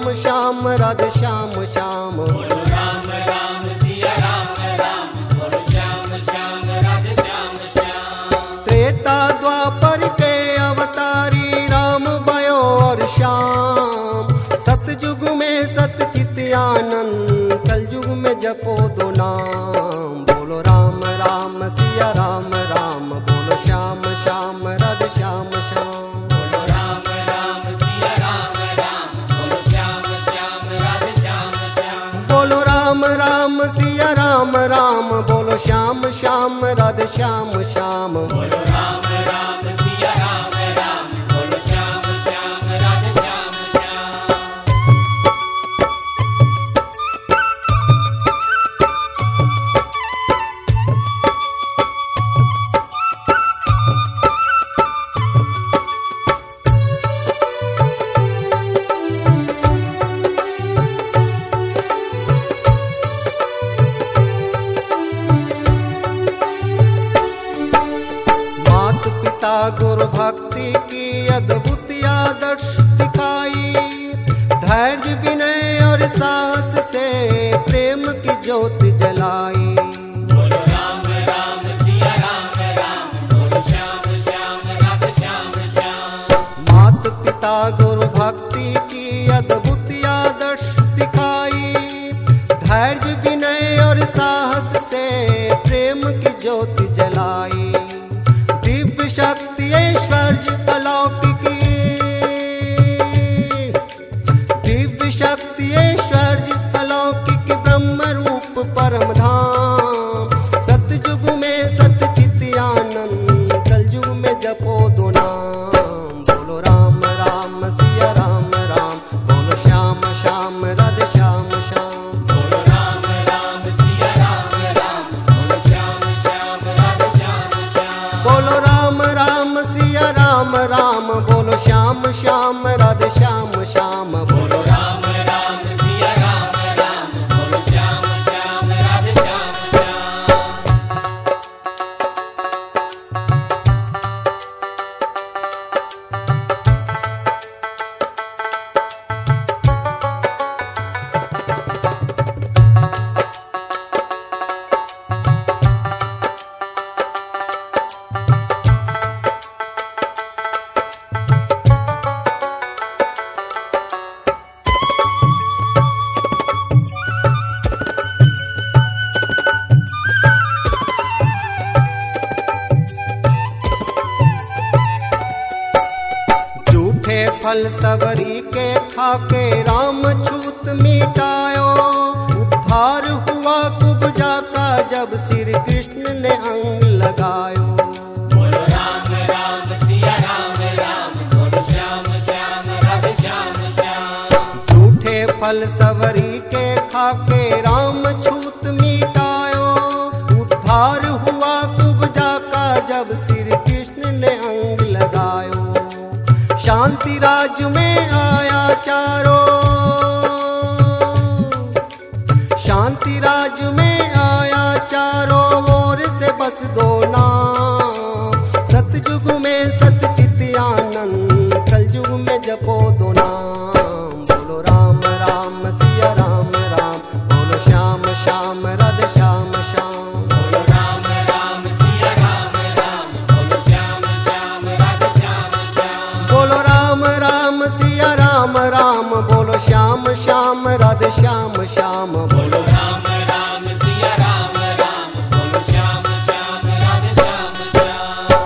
श्याम श्याम राधे श्याम श्याम। बोलो राम राम सिया राम राम, बोलो श्याम श्याम राधे श्याम श्याम। त्रेता द्वापर के अवतारी राम भयो और श्याम, सतयुग में सतचित आनंद, कलयुग में जपो दो नाम। बोलो राम राम सिया राम राम, बोलो श्याम श्याम राधे श्याम श्याम। बोलो राम राम सिया राम राम, बोलो श्याम श्याम राधे श्याम श्याम। बोलो राम राम सिया राम राम, बोलो श्याम श्याम राधे श्याम श्याम। बोलो राम राम सिया राम राम, बोलो श्याम श्याम राधे श्याम श्याम। गुरु भक्ति की अद्भुत आदर्श दिखाई, धैर्य विनय और साहस से प्रेम की ज्योति जलाई। बोलो राम राम सिया राम राम, बोलो श्याम श्याम राधे श्याम श्याम। मात पिता गुरु भक्ति की अद्भुत आदर्श दिखाई, धैर्य विनय और साहस से प्रेम की ज्योति जलाई। दिव्य शक्ति ऐश्वर्य अलौकिकी, दिव्य शक्ति ऐश्वर्य अलौकिक ब्रह्म रूप परम धाम, सतयुग में सतचित आनंद, कलयुग में जपो दो नाम। बोलो राम राम सिया राम राम, बोलो श्याम श्याम राधे श्याम श्याम। बोलो राम राम सिया राम राम, बोलो श्याम श्याम राधे श्याम श्याम। बोलो राम राम सिया राम राम, बोलो श्याम श्याम राधे श्याम श्याम। बोलो राम राम सिया राम राम, बोलो श्याम श्याम राधे श्याम श्याम। फल सबरी के खाके राम छूत मिटायो, उद्धार हुआ कुब्जा का जब श्री कृष्ण ने अंग लगायो। बोलो राम राम सिया राम राम, बोलो श्याम श्याम राधे श्याम श्याम। झूठे फल सबरी के खाके राम छूत मिटायो, उद्धार हुआ कुब्जा का जब श्री कृष्ण ने अंग लगायो। शांति राज में आया चारों, शांति राज में आया चारों ओर से बस दो नाम, सतयुग में सतचित आनंद, कलयुग में जपो दो नाम। बोलो राम राम सिया राम राम, बोलो श्याम श्याम राधे श्याम श्याम। बोलो राम राम सिया राम राम, बोलो श्याम श्याम राधे श्याम श्याम। बोलो राम राम सिया राम राम, बोलो श्याम श्याम राधे श्याम श्याम। बोलो राम राम सिया राम राम, बोलो श्याम श्याम राधे श्याम श्याम।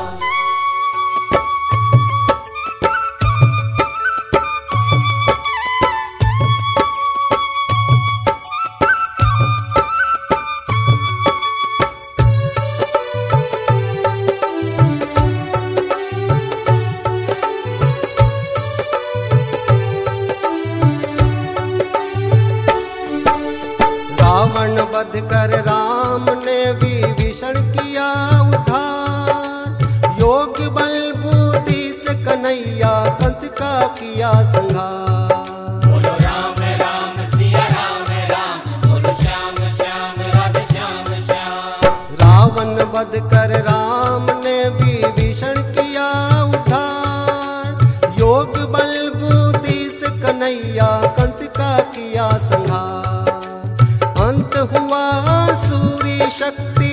रावण वध कर राम ने विभीषण किया उद्धार, योग बल बुद्धि से कन्हैया कंस का किया संहार। बोलो राम राम सिया राम राम, बोलो श्याम श्याम राधे श्याम श्याम। रावण वध कर राम ने विभीषण किया उद्धार, योग बल बुद्धि से कन्हैया कंस शक्ति,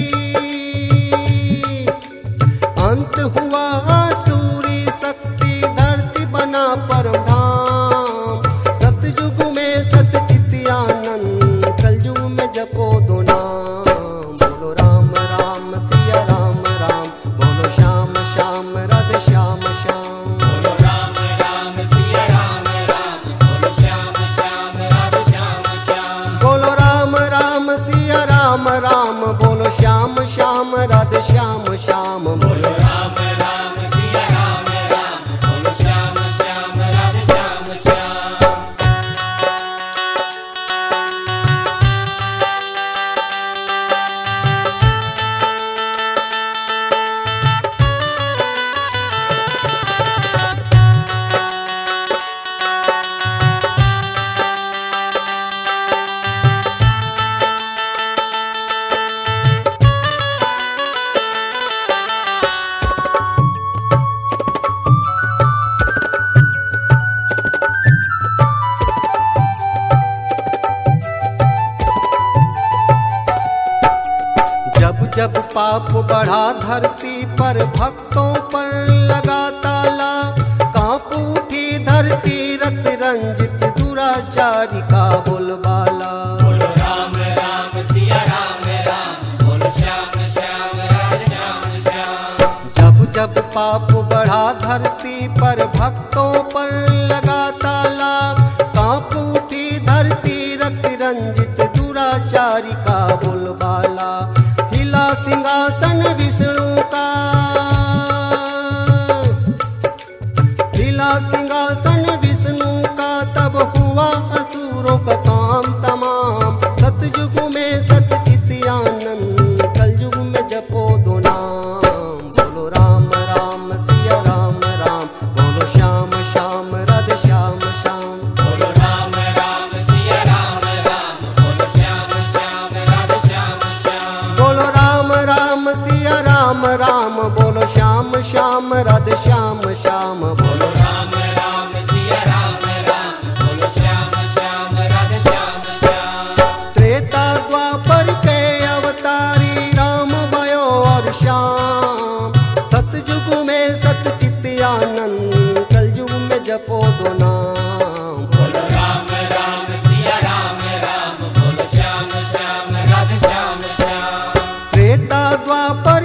अंत हुआ आसुरी शक्ति, धरती बना परम धाम। सतयुग में सतचित आनंद, कलयुग में जपो दो नाम। बोलो राम राम सिया राम राम, बोलो श्याम श्याम राधे श्याम श्याम। बोलो राम राम सिया राम राम, बोलो श्याम श्याम राधे श्याम श्याम। बोलो राम राम सिया राम राम, बोलो श्याम श्याम राधे श्याम श्याम। बोलो राम राम सिया राम राम, बोलो श्याम श्याम राधे श्याम श्याम। जब जब पाप बढ़ा धरती पर, भक्तों पर लगा ताला। कांप उठी धरती रक्त रंजित, दुराचारी का बोलबाला। बोलो राम राम सिया राम राम, बोलो श्याम श्याम राधे श्याम श्याम। जब जब पाप बढ़ा धरती पर, भक्तों पर लगा ताला। कांप उठी धरती रक्त रंजित, दुराचारी का बोलबाला। हिला सिंहासन विष्णु का, हिला सिंहासन विष्णु का, तब हुआ असुरों का काम तमाम। सतयुग में सतचित आनंद, कलयुग में जपो दो नाम। बोलो राम राम सिया राम राम, बोलो श्याम श्याम राधे श्याम श्याम। बोलो राम राम सिया राम राम, बोलो श्याम श्याम राधे श्याम श्याम। बोलो राम राम सिया राम राम, बोलो श्याम श्याम राधे श्याम श्याम। बोलो राम राम सिया राम राम, बोलो श्याम श्याम राधे श्याम श्याम। त्रेता द्वापर के अवतारी, राम भयो और श्याम। सतयुग में सतचित आनंद, कलयुग में जपो दो नाम। बोलो राम राम सिया राम राम, बोलो श्याम श्याम राधे श्याम श्याम। त्रेता द्वापर